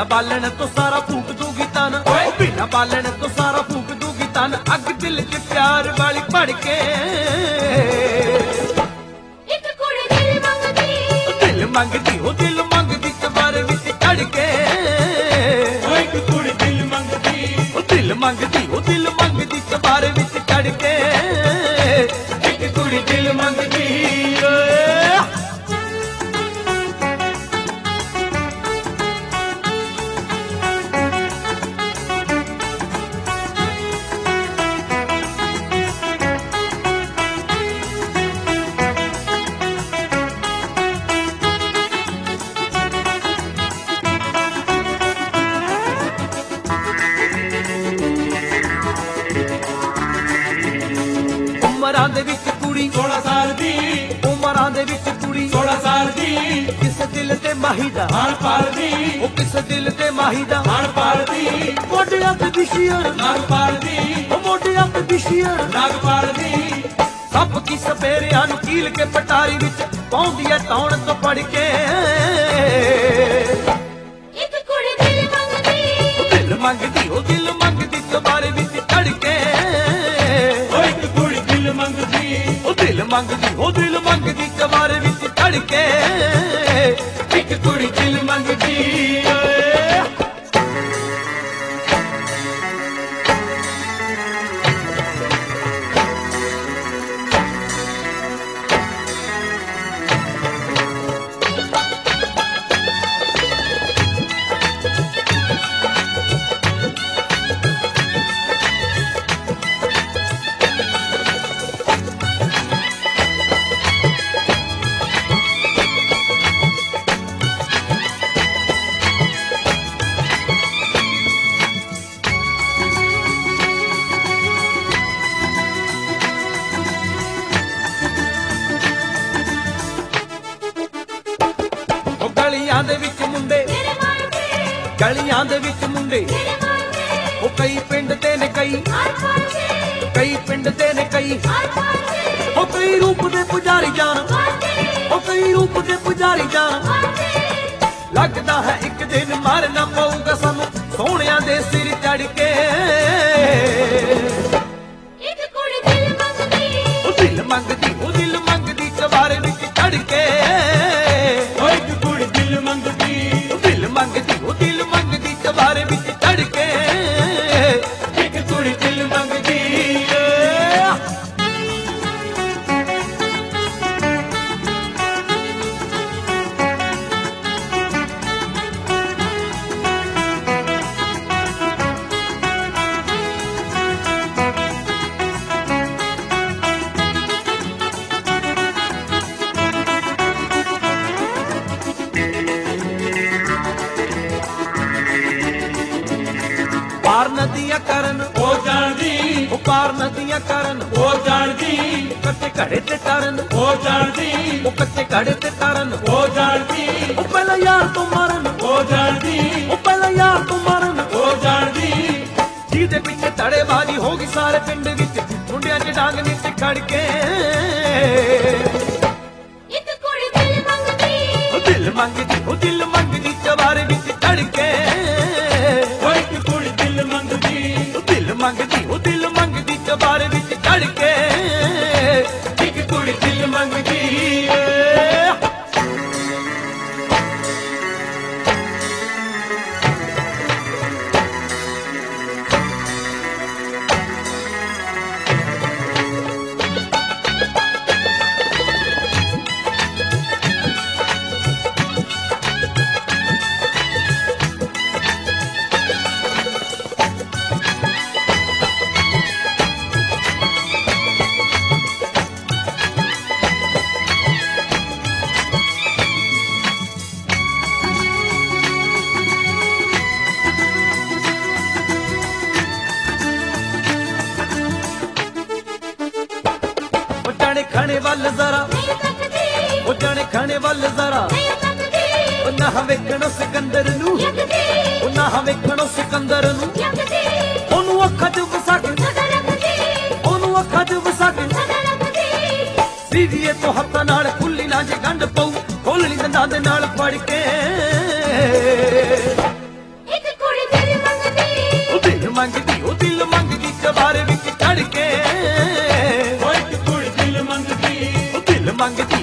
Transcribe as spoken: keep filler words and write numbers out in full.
बिना बालन तो सारा फूक दूगी तन, बिना बालन तो सारा फूक दूगी तन। अग दिल च प्यार वाली पड़ के एक कुड़ी दिल मंगदी, दिल मंगदी हो दिल मंगदी चबारे विच चढ़ के। एक कुड़ी दिल मंगदी, दिल मंगदी हो दिल मंगदी चबारे विच चढ़ के। एक कुड़ी दिल मंगदी। उमरां दे विच कुड़ी सोलह साल दी, उमरां दे विच कुड़ी सोलह साल दी, किस दिल ते माही दा हाण पार दी, ओ किस दिल ते माही दा हाण पार दी, मोढियां ते बिछियां नाग पार दी, ओ मोढियां ते बिछियां नाग पार दी। सप की सपेरियां नूं कील के पटारी विच पाउंदी ऐ तौण तो पड़ के। एक कुड़ी दिल मंगदी, दिल मंगदी ओ दिल मंगदी चबारे विच चढ़ के। एक कुड़ी दिल मंगदी, ओ दिल मंगदी ओ दिल मंगदी चबारे विच चढ़ के। एक कुड़ी दिल मंगदी। ओ गलियां दे विच मुंडे तेरे मारदे, गलियां दे विच मुंडे तेरे मारदे, ओ कई पिंड ते ने कई हार पारदे, कई पिंड ते ने कई हार पारदे, ओ कई रूप दे पुजारी जान पारदे, ओ कई रूप दे पुजारी जान। पारदे। लगदा है एक दिन मारना पऊगा सानू सोहणियां दे सिर चढ़ के। एक कुड़ी दिल मंगदी, ओ दिल मंगदी ओ दिल मंगदी चबारे विच चढ़ के। एक कुड़ी दिल मंगदी, ओ दिल मंगदी ओ दिल मंगदी चबारे विच चढ़ के। एक कुड़ी दिल मंगदी। पार नदियां करन ओ जानदी, ओ पार नदियां करन ओ जानदी, कच्चे घड़े ते तरन ओ जानदी, ओ कच्चे घड़े ते तरन। ओ जानदी, ओ पहला यार तो मरन ओ जानदी, ओ पहला यार तो मरन। ओ जानदी। ਜਿਹਦੇ ਪਿੱਛੇ ਧੜੇਬਾਜ਼ੀ ਹੋ ਗਈ ਸਾਰੇ ਪਿੰਡ ਵਿੱਚ ਮੁੰਡਿਆਂ 'ਚ ਡਾਂਗ ਨੀਚੇ ਖੜ ਕੇ। एक कुड़ी दिल मंगदी, ਉਹ ਦਿਲ ਮੰਗਦੀ ਉਹ ਦਿਲ ਮੰਗਦੀ ਚਵਾਰੇ ਵਿੱਚ ਚੜ ਕੇ। एक कुड़ी दिल मंगदी, ਉਹ ਦਿਲ ਮੰਗਦੀ ਉਹ ਦਿਲ ਮੰਗਦੀ ਚਵਾਰੇ ਵਿੱਚ ਚੜ ਕੇ। एक कुड़ी दिल मंगदी। खाने वाल जरा नहीं तकदी, ओ जाने खाने वाल जरा नहीं तकदी, ओ ना वेखणो सिकंदर नू यकदी, ओ ना वेखणो सिकंदर नू यकदी, ओनू अखां च वसा के नज़र रखदी, ओनू अखां च वसा के नज़र रखदी। सीधीए तो हत्थां नाल खुली ना जे गंढ पऊ खोलणी दंदां दे नाल फड़ के। ਮੰਗਦੀ ਉਹ ਦਿਲ ਮੰਗਦੀ ਚਵਾਰੇ ਵਿੱਚ ਚੜ ਕੇ ਓਏ ਇੱਕ ਕੁੜੀ ਦਿਲ ਮੰਗਦੀ ਉਹ ਦਿਲ ਮੰਗਦੀ